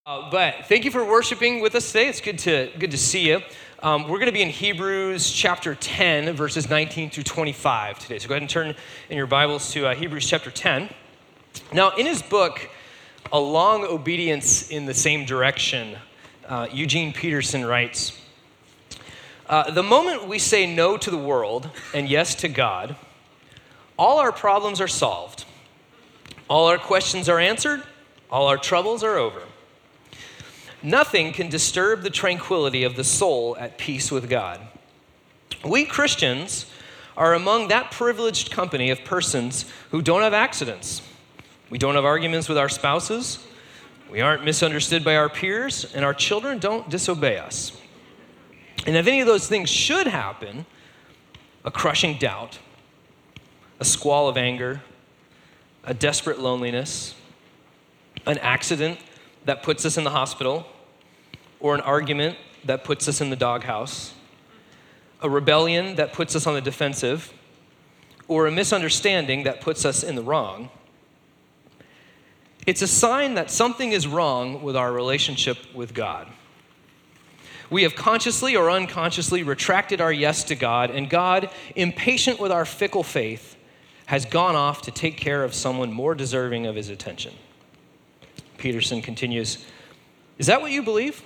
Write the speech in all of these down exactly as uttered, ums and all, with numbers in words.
Uh, but thank you for worshiping with us today. It's good to good to see you. Um, we're going to be in Hebrews chapter ten, verses nineteen through twenty-five today. So go ahead and turn in your Bibles to uh, Hebrews chapter ten. Now, in his book, A Long Obedience in the Same Direction, uh, Eugene Peterson writes, uh, the moment we say no to the world and yes to God, all our problems are solved. All our questions are answered. All our troubles are over. Nothing can disturb the tranquility of the soul at peace with God. We Christians are among that privileged company of persons who don't have accidents. We don't have arguments with our spouses. We aren't misunderstood by our peers, and our children don't disobey us. And if any of those things should happen, a crushing doubt, a squall of anger, a desperate loneliness, an accident that puts us in the hospital, or an argument that puts us in the doghouse, a rebellion that puts us on the defensive, or a misunderstanding that puts us in the wrong, it's a sign that something is wrong with our relationship with God. We have consciously or unconsciously retracted our yes to God, and God, impatient with our fickle faith, has gone off to take care of someone more deserving of his attention. Peterson continues, is that what you believe?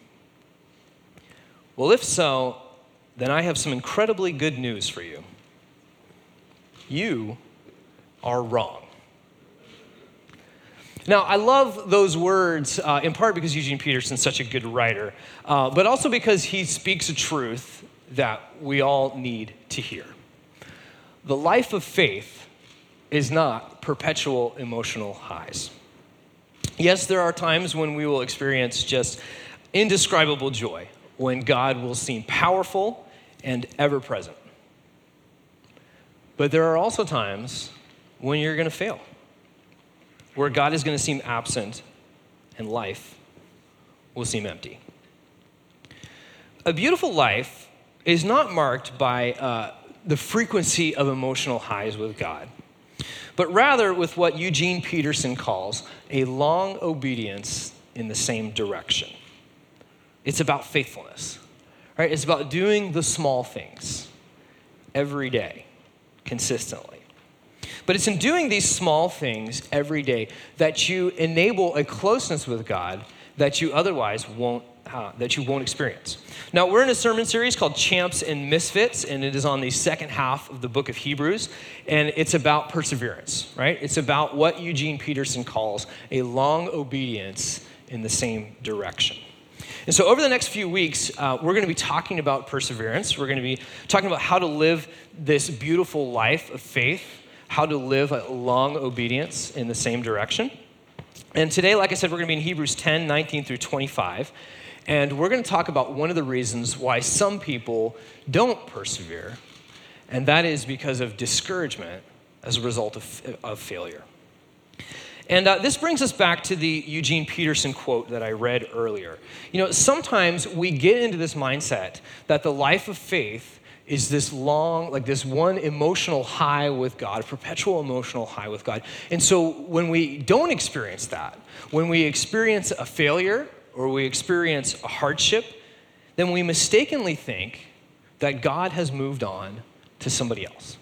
Well, if so, then I have some incredibly good news for you. You are wrong. Now, I love those words, uh, in part because Eugene Peterson's such a good writer, uh, but also because he speaks a truth that we all need to hear. The life of faith is not perpetual emotional highs. Yes, there are times when we will experience just indescribable joy, when God will seem powerful and ever-present. But there are also times when you're going to fail, where God is going to seem absent and life will seem empty. A beautiful life is not marked by uh, the frequency of emotional highs with God, but rather with what Eugene Peterson calls a long obedience in the same direction. It's about faithfulness, right? It's about doing the small things every day, consistently. But it's in doing these small things every day that you enable a closeness with God that you otherwise won't uh, that you won't experience. Now, we're in a sermon series called Champs and Misfits, and it is on the second half of the book of Hebrews, and it's about perseverance, right? It's about what Eugene Peterson calls a long obedience in the same direction. And so over the next few weeks, uh, we're going to be talking about perseverance. We're going to be talking about how to live this beautiful life of faith, how to live a long obedience in the same direction. And today, like I said, we're going to be in Hebrews ten, nineteen through twenty-five. And we're going to talk about one of the reasons why some people don't persevere, and that is because of discouragement as a result of, of failure. And uh, this brings us back to the Eugene Peterson quote that I read earlier. You know, sometimes we get into this mindset that the life of faith is this long, like this one emotional high with God, perpetual emotional high with God. And so when we don't experience that, when we experience a failure or we experience a hardship, then we mistakenly think that God has moved on to somebody else,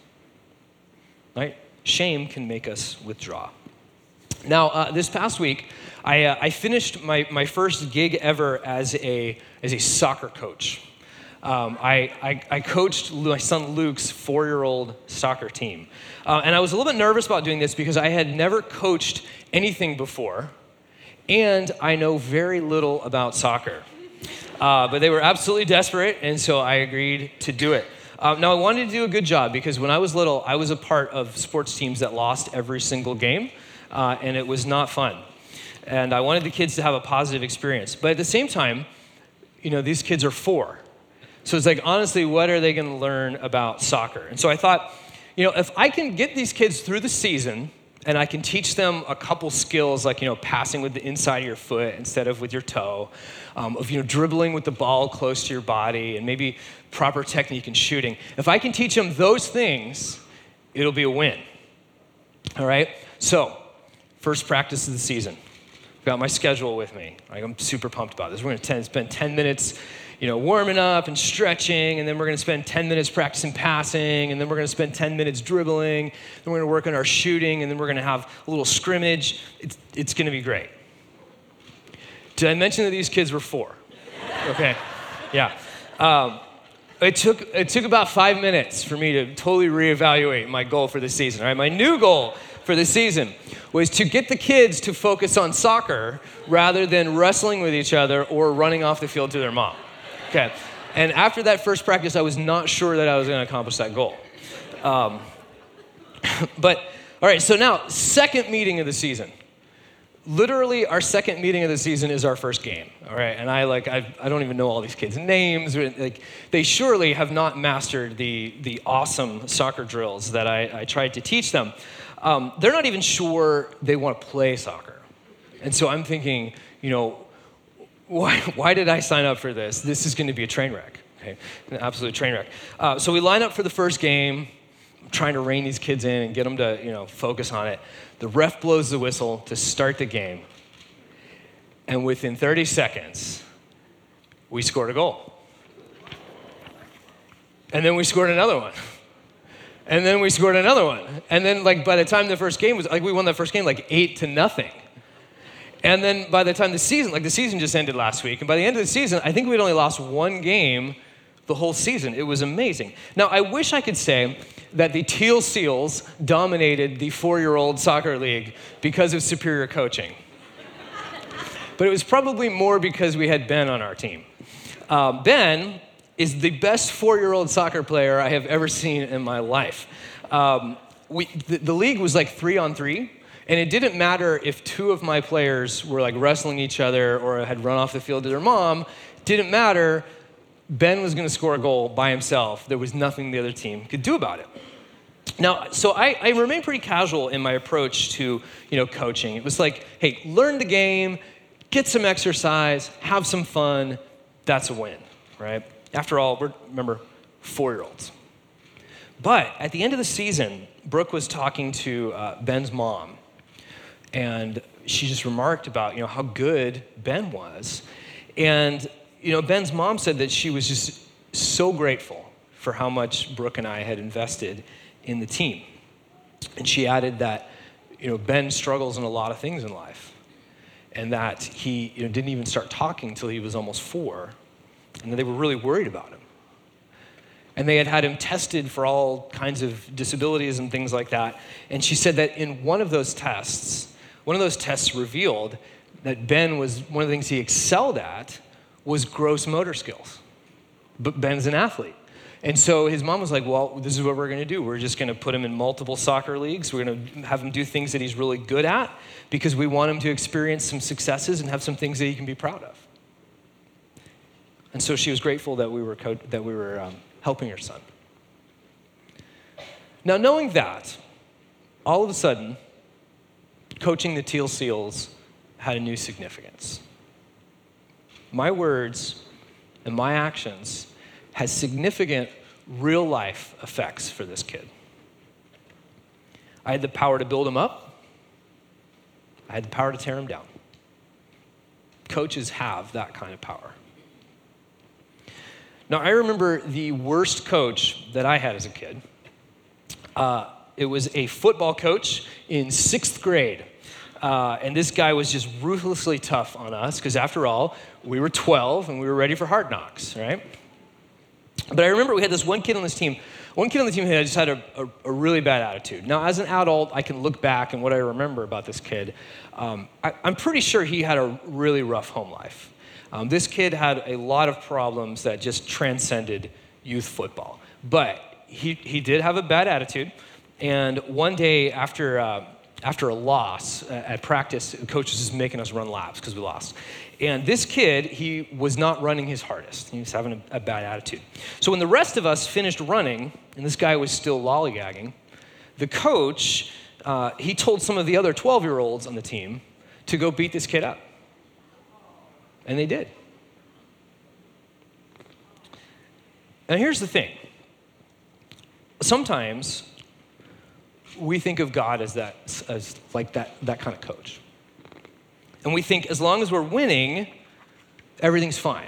right? Shame can make us withdraw. Now, uh, this past week, I, uh, I finished my, my first gig ever as a, as a soccer coach. Um, I, I, I coached my son Luke's four-year-old soccer team. Uh, and I was a little bit nervous about doing this because I had never coached anything before, and I know very little about soccer. Uh, but they were absolutely desperate, and so I agreed to do it. Uh, now, I wanted to do a good job because when I was little, I was a part of sports teams that lost every single game, uh, and it was not fun. And I wanted the kids to have a positive experience. But at the same time, you know, these kids are four. So it's like, honestly, what are they going to learn about soccer? And so I thought, you know, if I can get these kids through the season and I can teach them a couple skills like, you know, passing with the inside of your foot instead of with your toe, um, of, you know, dribbling with the ball close to your body and maybe proper technique in shooting. If I can teach them those things, it'll be a win. All right? So, first practice of the season. got my schedule with me. Like, I'm super pumped about this. We're going to spend ten minutes, you know, warming up and stretching, and then we're going to spend ten minutes practicing passing, and then we're going to spend ten minutes dribbling, then we're going to work on our shooting, and then we're going to have a little scrimmage. It's, it's going to be great. Did I mention that these kids were four? Okay, yeah. Um, it took it took about five minutes for me to totally reevaluate my goal for the season. All right, my new goal for the season was to get the kids to focus on soccer rather than wrestling with each other or running off the field to their mom. Okay, and after that first practice, I was not sure that I was going to accomplish that goal. Um, but all right, so now second meeting of the season. Literally, our second meeting of the season is our first game, all right? And I like I I don't even know all these kids' names. Like, they surely have not mastered the the awesome soccer drills that I, I tried to teach them. Um, they're not even sure they want to play soccer, and so I'm thinking, you know, why why did I sign up for this? This is going to be a train wreck, okay? An absolute train wreck. Uh, so we line up for the first game, trying to rein these kids in and get them to, you know, focus on it. The ref blows the whistle to start the game. And within thirty seconds, we scored a goal. And then we scored another one. And then we scored another one. And then, like, by the time the first game was, like, we won that first game, like, eight to nothing. And then by the time the season, like, the season just ended last week. And by the end of the season, I think we'd only lost one game the whole season. It was amazing. Now, I wish I could say that the Teal Seals dominated the four-year-old soccer league because of superior coaching. But it was probably more because we had Ben on our team. Uh, Ben is the best four-year-old soccer player I have ever seen in my life. Um, we, the, the league was like three on three, and it didn't matter if two of my players were like wrestling each other or had run off the field to their mom. It didn't matter. Ben was going to score a goal by himself. There was nothing the other team could do about it. Now, so I, I remained pretty casual in my approach to, you know, coaching. It was like, hey, learn the game, get some exercise, have some fun. That's a win, right? After all, we're, remember, four-year-olds. But at the end of the season, Brooke was talking to uh, Ben's mom, and she just remarked about, you know, how good Ben was. And you know, Ben's mom said that she was just so grateful for how much Brooke and I had invested in the team. And she added that, you know, Ben struggles in a lot of things in life, and that he, you know, didn't even start talking until he was almost four, and that they were really worried about him. And they had had him tested for all kinds of disabilities and things like that. And she said that in one of those tests, one of those tests revealed that Ben was, one of the things he excelled at was gross motor skills. But Ben's an athlete. And so his mom was like, well, this is what we're going to do. We're just going to put him in multiple soccer leagues. We're going to have him do things that he's really good at because we want him to experience some successes and have some things that he can be proud of. And so she was grateful that we were co- that we were um, helping her son. Now, knowing that, all of a sudden, coaching the Teal Seals had a new significance. My words and my actions had significant real-life effects for this kid. I had the power to build him up. I had the power to tear him down. Coaches have that kind of power. Now, I remember the worst coach that I had as a kid. Uh, it was a football coach in sixth grade. Uh, and this guy was just ruthlessly tough on us because, after all, we were twelve and we were ready for hard knocks, right? But I remember we had this one kid on this team. One kid on the team had just had a, a, a really bad attitude. Now, as an adult, I can look back and what I remember about this kid. Um, I, I'm pretty sure he had a really rough home life. Um, this kid had a lot of problems that just transcended youth football. But he, he did have a bad attitude. And one day after... Uh, After a loss at practice, the coach was just making us run laps because we lost. And this kid, he was not running his hardest. He was having a, a bad attitude. So when the rest of us finished running, and this guy was still lollygagging, the coach, uh, he told some of the other twelve-year-olds on the team to go beat this kid up. And they did. And here's the thing. Sometimes we think of God as that, as like that, that kind of coach. And we think as long as we're winning, everything's fine.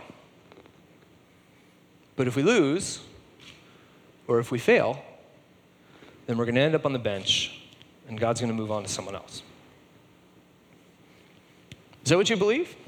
But if we lose, or if we fail, then we're going to end up on the bench, and God's going to move on to someone else. Is that what you believe?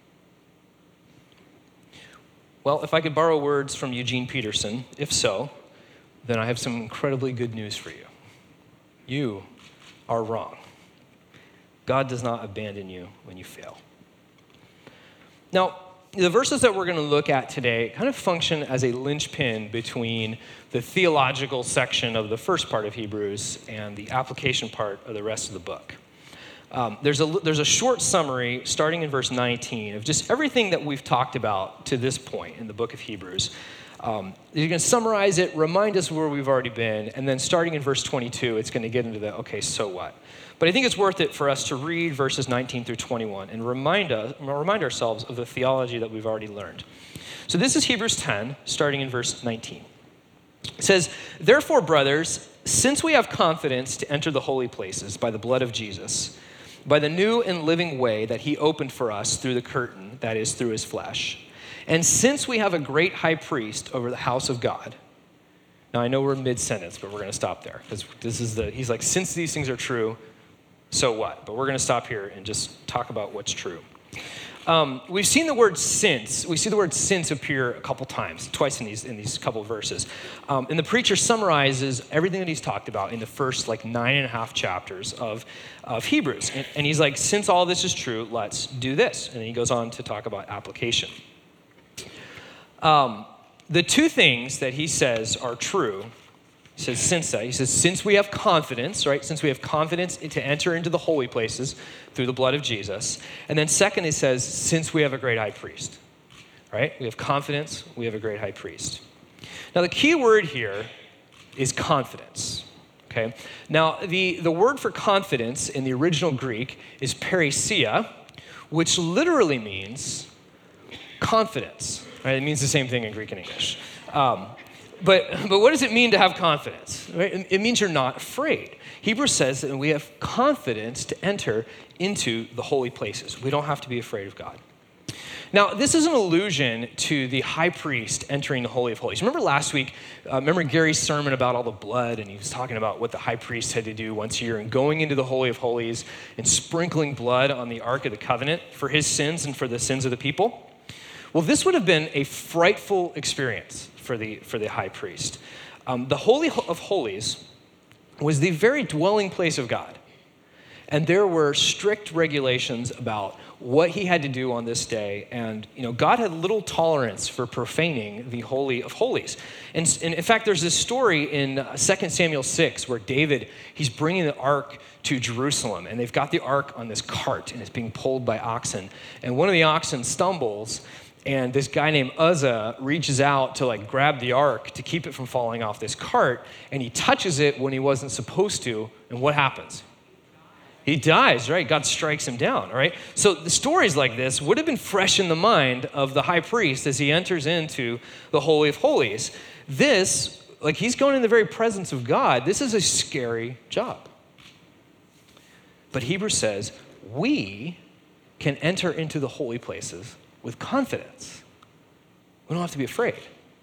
Well, if I could borrow words from Eugene Peterson, if so, then I have some incredibly good news for you. You are wrong. God does not abandon you when you fail. Now, the verses that we're going to look at today kind of function as a linchpin between the theological section of the first part of Hebrews and the application part of the rest of the book. Um, there's, a, there's a short summary starting in verse nineteen of just everything that we've talked about to this point in the book of Hebrews. Um, you're going to summarize it, remind us where we've already been, and then starting in verse twenty-two, it's going to get into the, okay, so what? But I think it's worth it for us to read verses nineteen through twenty-one and remind us, remind ourselves of the theology that we've already learned. So this is Hebrews ten, starting in verse nineteen. It says, "Therefore, brothers, since we have confidence to enter the holy places by the blood of Jesus, by the new and living way that he opened for us through the curtain, that is, through his flesh, and since we have a great high priest over the house of God." Now, I know we're mid-sentence, but we're going to stop there, because this is the, he's like, since these things are true, so what? But we're going to stop here and just talk about what's true. Um, we've seen the word since. We see the word since appear a couple times, twice in these in these couple of verses. Um, and the preacher summarizes everything that he's talked about in the first like nine and a half chapters of, of Hebrews. And, and he's like, since all this is true, let's do this. And then he goes on to talk about application. Um, the two things that he says are true, he says since that, he says since we have confidence, right? Since we have confidence to enter into the holy places through the blood of Jesus. And then second, he says since we have a great high priest, right? We have confidence, we have a great high priest. Now the key word here is confidence, okay? Now the, the word for confidence in the original Greek is parrhesia, which literally means confidence, right? It means the same thing in Greek and English. Um, But but what does it mean to have confidence? Right? It means you're not afraid. Hebrews says that we have confidence to enter into the holy places. We don't have to be afraid of God. Now, this is an allusion to the high priest entering the Holy of Holies. Remember last week, uh, remember Gary's sermon about all the blood, and he was talking about what the high priest had to do once a year and going into the Holy of Holies and sprinkling blood on the Ark of the Covenant for his sins and for the sins of the people? Well, this would have been a frightful experience for the for the high priest. Um, the Holy of Holies was the very dwelling place of God. And there were strict regulations about what he had to do on this day. And, you know, God had little tolerance for profaning the Holy of Holies. And, and in fact, there's this story in Second Samuel six where David, he's bringing the ark to Jerusalem. And they've got the ark on this cart, and it's being pulled by oxen. And one of the oxen stumbles, and this guy named Uzzah reaches out to like grab the ark to keep it from falling off this cart, and he touches it when he wasn't supposed to, and what happens? He dies, right? God strikes him down, all right? So the stories like this would have been fresh in the mind of the high priest as he enters into the Holy of Holies. This, like he's going in the very presence of God, this is a scary job. But Hebrews says, we can enter into the holy places with confidence. We don't have to be afraid.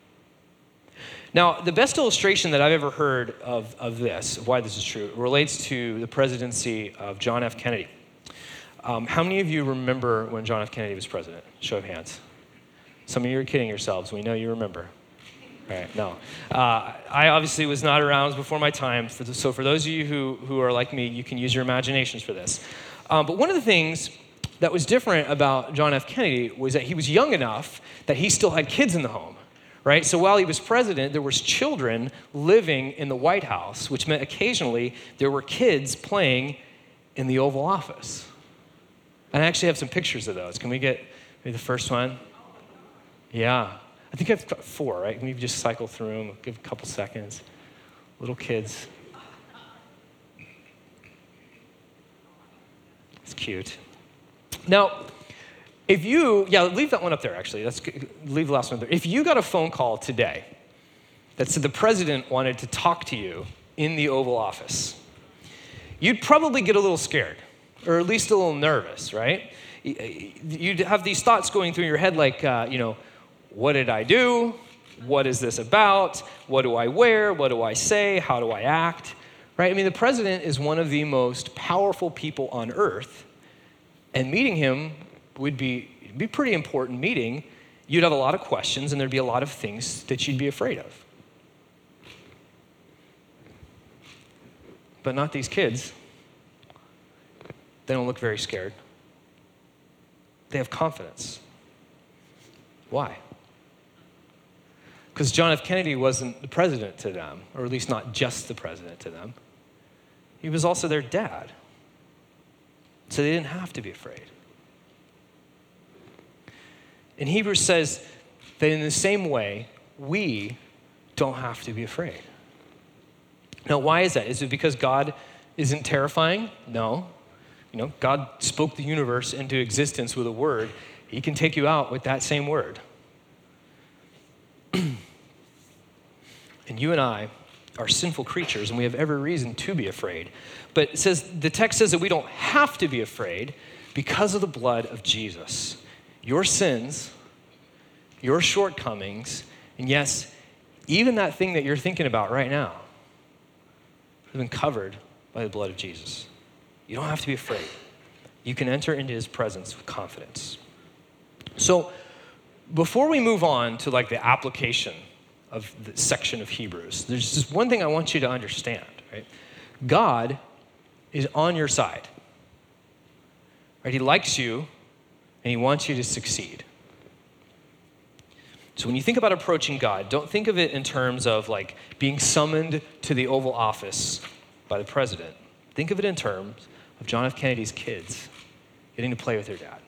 Now, the best illustration that I've ever heard of, of this, of why this is true, relates to the presidency of John F. Kennedy. Um, how many of you remember when John F. Kennedy was president? Show of hands. Some of you are kidding yourselves. We know you remember. All right, no. Uh, I obviously was not around. It was before my time. So for those of you who, who are like me, you can use your imaginations for this. Um, but one of the things that was different about John F. Kennedy was that he was young enough that he still had kids in the home, right? So while he was president, there was children living in the White House, which meant occasionally there were kids playing in the Oval Office. And I actually have some pictures of those. Can we get maybe the first one? Yeah. I think I've got four, right? Can we just cycle through them, give a couple seconds? Little kids. It's cute. Now, if you, yeah, leave that one up there, actually. Let's leave the last one there. If you got a phone call today that said the president wanted to talk to you in the Oval Office, you'd probably get a little scared, or at least a little nervous, right? you'd have these thoughts going through your head like, uh, you know, what did I do? What is this about? What do I wear? What do I say? How do I act? Right? I mean, the president is one of the most powerful people on earth, and meeting him would be, be a pretty important meeting. You'd have a lot of questions, and there'd be a lot of things that you'd be afraid of. But not these kids. They don't look very scared. They have confidence. Why? Because John F. Kennedy wasn't the president to them, or at least not just the president to them. He was also their dad. So they didn't have to be afraid. And Hebrews says that in the same way, we don't have to be afraid. Now, why is that? Is it because God isn't terrifying? No. You know, God spoke the universe into existence with a word. He can take you out with that same word. And you and I are sinful creatures, and we have every reason to be afraid. But it says, the text says that we don't have to be afraid because of the blood of Jesus. Your sins, your shortcomings, and yes, even that thing that you're thinking about right now have been covered by the blood of Jesus. You don't have to be afraid. You can enter into his presence with confidence. So before we move on to like the application of the section of Hebrews, there's just one thing I want you to understand, right? God is on your side, right? He likes you and he wants you to succeed. So when you think about approaching God, don't think of it in terms of like being summoned to the Oval Office by the president. Think of it in terms of John F. Kennedy's kids getting to play with their dad.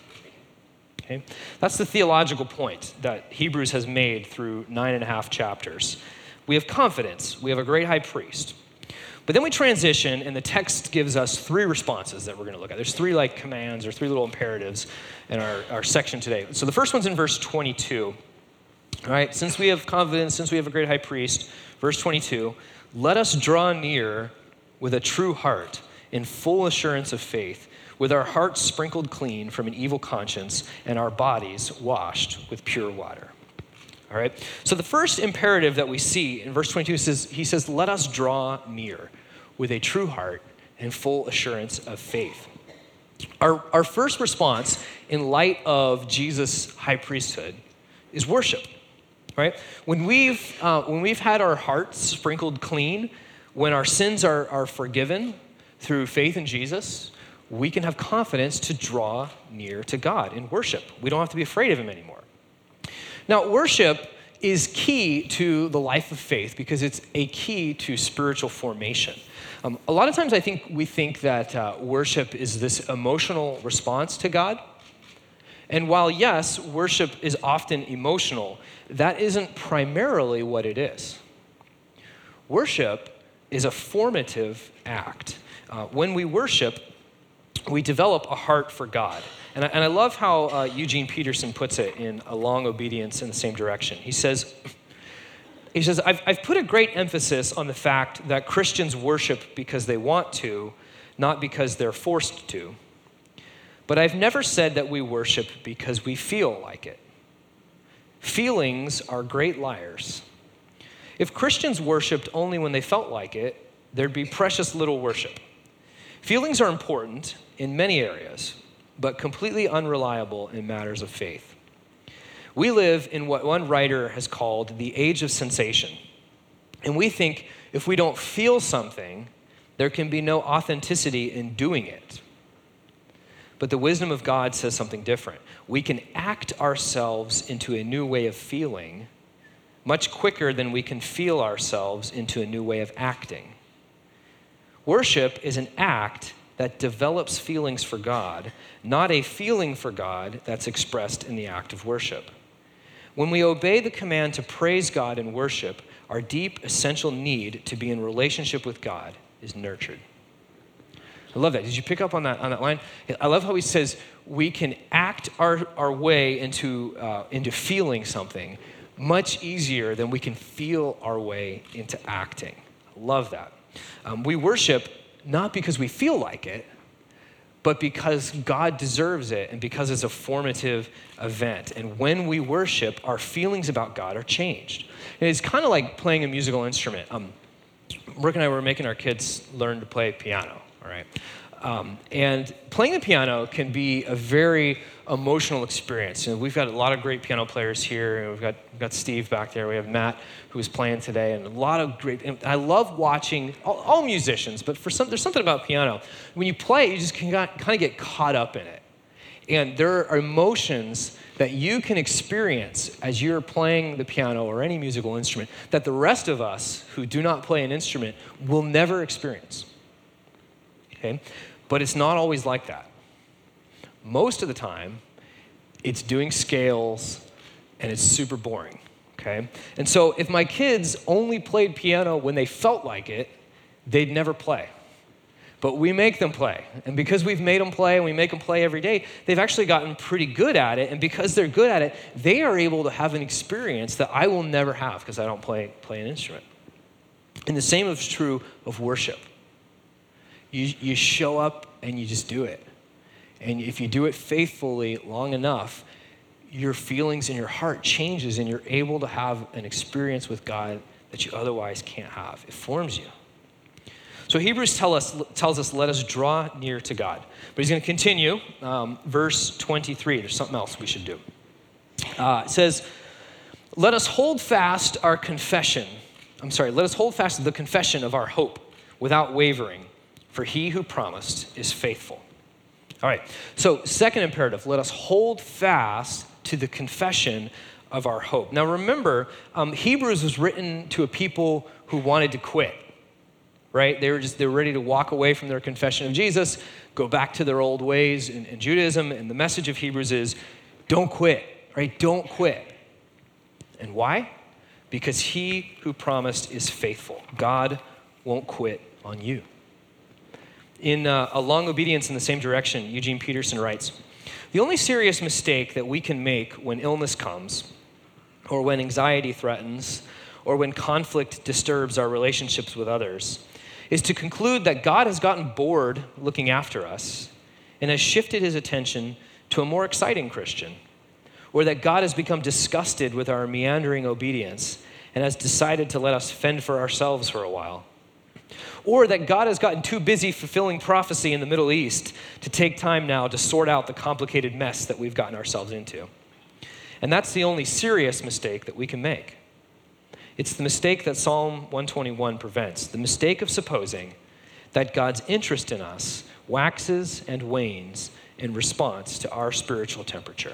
Okay? That's the theological point that Hebrews has made through nine and a half chapters. We have confidence. We have a great high priest. But then we transition, and the text gives us three responses that we're going to look at. There's three like commands or three little imperatives in our, our section today. So the first one's in verse twenty-two. All right, since we have confidence, since we have a great high priest, verse twenty-two, let us draw near with a true heart in full assurance of faith, with our hearts sprinkled clean from an evil conscience and our bodies washed with pure water. All right, so the first imperative that we see in verse twenty-two says, he says, let us draw near with a true heart and full assurance of faith. Our, our first response in light of Jesus' high priesthood is worship, right? When we've, uh, when we've had our hearts sprinkled clean, when our sins are, are forgiven through faith in Jesus, we can have confidence to draw near to God in worship. We don't have to be afraid of him anymore. Now, worship is key to the life of faith because it's a key to spiritual formation. Um, a lot of times I think we think that uh, worship is this emotional response to God. And while, yes, worship is often emotional, that isn't primarily what it is. Worship is a formative act. Uh, when we worship, we develop a heart for God. And I, and I love how uh, Eugene Peterson puts it in A Long Obedience in the Same Direction. He says, he says, I've, I've put a great emphasis on the fact that Christians worship because they want to, not because they're forced to. But I've never said that we worship because we feel like it. Feelings are great liars. If Christians worshiped only when they felt like it, there'd be precious little worship. Feelings are important in many areas, but completely unreliable in matters of faith. We live in what one writer has called the age of sensation. And we think if we don't feel something, there can be no authenticity in doing it. But the wisdom of God says something different. We can act ourselves into a new way of feeling much quicker than we can feel ourselves into a new way of acting. Worship is an act that develops feelings for God, not a feeling for God that's expressed in the act of worship. When we obey the command to praise God in worship, our deep, essential need to be in relationship with God is nurtured. I love that. Did you pick up on that on that line? I love how he says we can act our, our way into, uh, into feeling something much easier than we can feel our way into acting. I love that. Um, we worship not because we feel like it, but because God deserves it and because it's a formative event. And when we worship, our feelings about God are changed. And it's kind of like playing a musical instrument. Um, Brooke and I were making our kids learn to play piano, all right? Um, and playing the piano can be a very emotional experience. You know, we've got a lot of great piano players here. We've got, we've got Steve back there. We have Matt, who is playing today, and a lot of great, and I love watching all, all musicians, but for some, there's something about piano. When you play it, you just can kind of get caught up in it. And there are emotions that you can experience as you're playing the piano or any musical instrument that the rest of us who do not play an instrument will never experience. Okay? But it's not always like that. Most of the time, it's doing scales and it's super boring, okay? And so if my kids only played piano when they felt like it, they'd never play. But we make them play. And because we've made them play and we make them play every day, they've actually gotten pretty good at it. And because they're good at it, they are able to have an experience that I will never have because I don't play, play an instrument. And the same is true of worship. You, you show up and you just do it. And if you do it faithfully long enough, your feelings and your heart changes and you're able to have an experience with God that you otherwise can't have. It forms you. So Hebrews tell us, tells us, let us draw near to God. But he's going to continue, um, verse twenty-three. There's something else we should do. Uh, it says, let us hold fast our confession. I'm sorry, let us hold fast the confession of our hope without wavering, for he who promised is faithful. All right, so second imperative, let us hold fast to the confession of our hope. Now remember, um, Hebrews was written to a people who wanted to quit. Right? They were just, they were ready to walk away from their confession of Jesus, go back to their old ways in, in Judaism. And the message of Hebrews is, don't quit, right? Don't quit. And why? Because he who promised is faithful. God won't quit on you. In uh, A Long Obedience in the Same Direction, Eugene Peterson writes, the only serious mistake that we can make when illness comes, or when anxiety threatens, or when conflict disturbs our relationships with others, is to conclude that God has gotten bored looking after us and has shifted his attention to a more exciting Christian, or that God has become disgusted with our meandering obedience and has decided to let us fend for ourselves for a while, or that God has gotten too busy fulfilling prophecy in the Middle East to take time now to sort out the complicated mess that we've gotten ourselves into. And that's the only serious mistake that we can make. It's the mistake that Psalm one twenty-one prevents, the mistake of supposing that God's interest in us waxes and wanes in response to our spiritual temperature.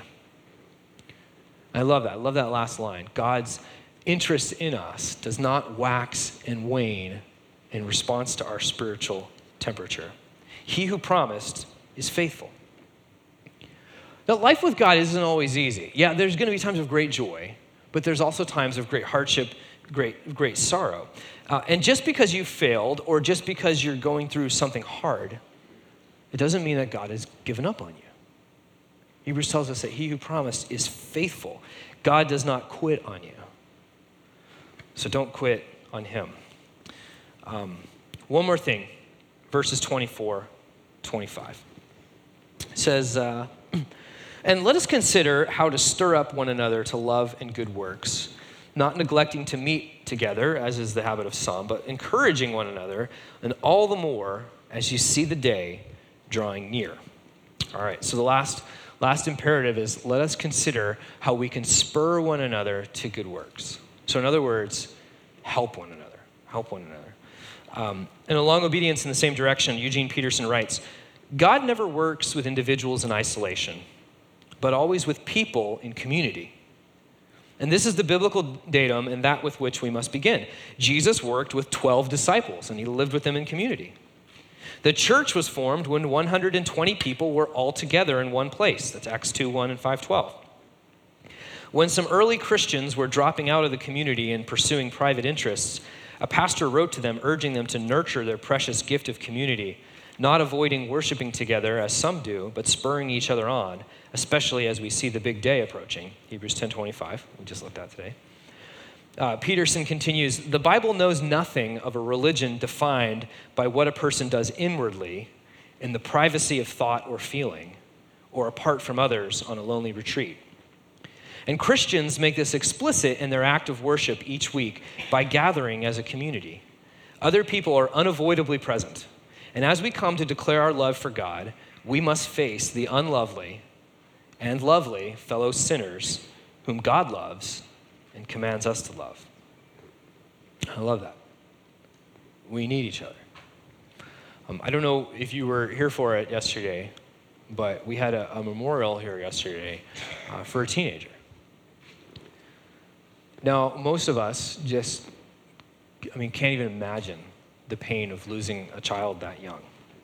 I love that. I love that last line. God's interest in us does not wax and wane in response to our spiritual temperature. He who promised is faithful. Now, life with God isn't always easy. Yeah, there's going to be times of great joy, but there's also times of great hardship, great, great sorrow. Uh, and just because you failed or just because you're going through something hard, it doesn't mean that God has given up on you. Hebrews tells us that he who promised is faithful. God does not quit on you. So don't quit on him. Um, one more thing, verses twenty-four, twenty-five. It says, uh, and let us consider how to stir up one another to love and good works, not neglecting to meet together, as is the habit of some, but encouraging one another, and all the more as you see the day drawing near. All right, so the last, last imperative is let us consider how we can spur one another to good works. So in other words, help one another, help one another. Um, in A Long Obedience in the Same Direction, Eugene Peterson writes, God never works with individuals in isolation, but always with people in community. And this is the biblical datum and that with which we must begin. Jesus worked with twelve disciples, and he lived with them in community. The church was formed when one hundred twenty people were all together in one place. That's Acts two one and five twelve. When some early Christians were dropping out of the community and pursuing private interests, a pastor wrote to them, urging them to nurture their precious gift of community, not avoiding worshiping together as some do, but spurring each other on, especially as we see the big day approaching. Hebrews ten twenty-five, we just looked at today. Uh, Peterson continues, the Bible knows nothing of a religion defined by what a person does inwardly in the privacy of thought or feeling, or apart from others on a lonely retreat. And Christians make this explicit in their act of worship each week by gathering as a community. Other people are unavoidably present. And as we come to declare our love for God, we must face the unlovely and lovely fellow sinners whom God loves and commands us to love. I love that. We need each other. Um, I don't know if you were here for it yesterday, but we had a, a memorial here yesterday uh, for a teenager. Now, most of us just, I mean, can't even imagine the pain of losing a child that young.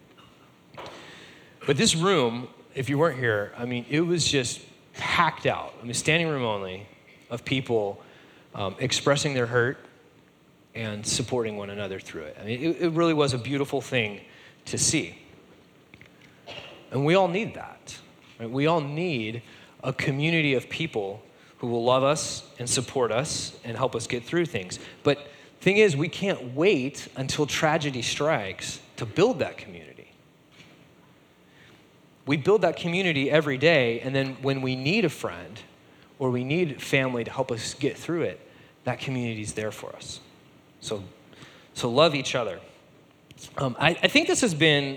But this room, if you weren't here, I mean, it was just packed out. I mean, standing room only of people um, expressing their hurt and supporting one another through it. I mean, it, it really was a beautiful thing to see. And we all need that. Right? We all need a community of people who will love us and support us and help us get through things. But thing is, we can't wait until tragedy strikes to build that community. We build that community every day, and then when we need a friend or we need family to help us get through it, that community is there for us. So, so love each other. Um, I, I think this has been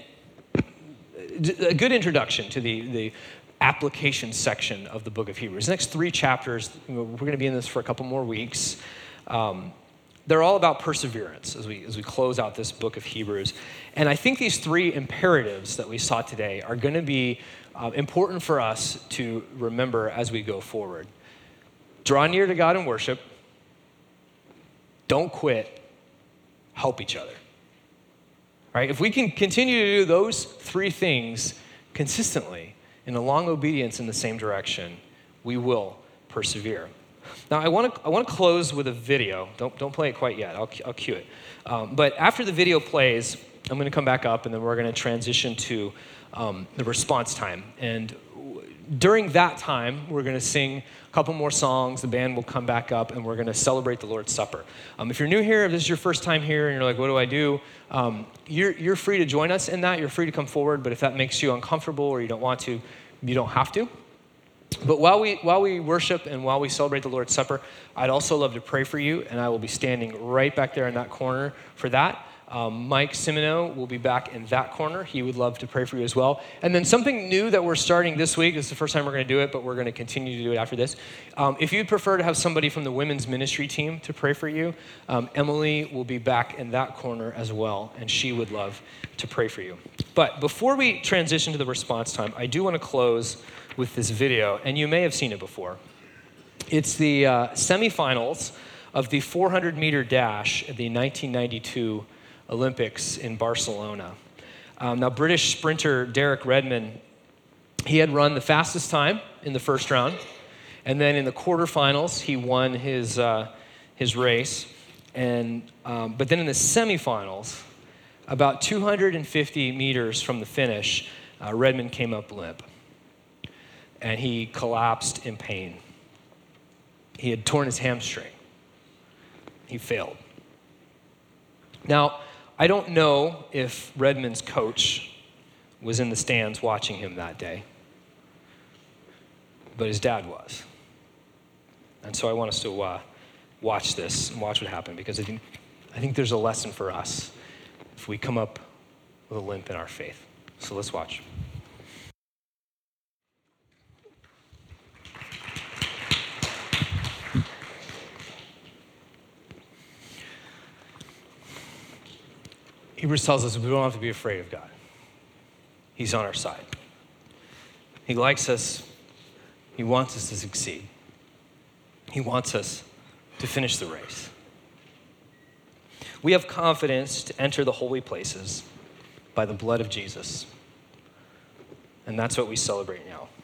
a good introduction to the, the application section of the book of Hebrews. The next three chapters, we're going to be in this for a couple more weeks. Um, they're all about perseverance as we as we close out this book of Hebrews. And I think these three imperatives that we saw today are going to be uh, important for us to remember as we go forward. Draw near to God in worship. Don't quit. Help each other. Right? If we can continue to do those three things consistently in a long obedience in the same direction, we will persevere. Now, I want to I want to close with a video. Don't don't play it quite yet. I'll I'll cue it. Um, but after the video plays, I'm going to come back up, and then we're going to transition to um, the response time. And during that time, we're going to sing a couple more songs. The band will come back up, and we're going to celebrate the Lord's Supper. Um, if you're new here, if this is your first time here, and you're like, what do I do? Um, you're, you're free to join us in that. You're free to come forward, but if that makes you uncomfortable or you don't want to, you don't have to. But while we while we worship and while we celebrate the Lord's Supper, I'd also love to pray for you, and I will be standing right back there in that corner for that. Um, Mike Simino will be back in that corner. He would love to pray for you as well. And then something new that we're starting this week, this is the first time we're going to do it, but we're going to continue to do it after this. Um, if you'd prefer to have somebody from the women's ministry team to pray for you, um, Emily will be back in that corner as well, and she would love to pray for you. But before we transition to the response time, I do want to close with this video, and you may have seen it before. It's the uh, semifinals of the four hundred meter dash at the nineteen ninety-two Olympics in Barcelona. Um, now, British sprinter Derek Redmond, he had run the fastest time in the first round, and then in the quarterfinals, he won his uh, his race. And um, but then in the semifinals, about two hundred fifty meters from the finish, uh, Redmond came up limp, and he collapsed in pain. He had torn his hamstring. He failed. Now, I don't know if Redmond's coach was in the stands watching him that day, but his dad was. And so I want us to uh, watch this and watch what happened, because I think, I think there's a lesson for us if we come up with a limp in our faith. So let's watch. Hebrews tells us we don't have to be afraid of God. He's on our side. He likes us. He wants us to succeed. He wants us to finish the race. We have confidence to enter the holy places by the blood of Jesus. And that's what we celebrate now.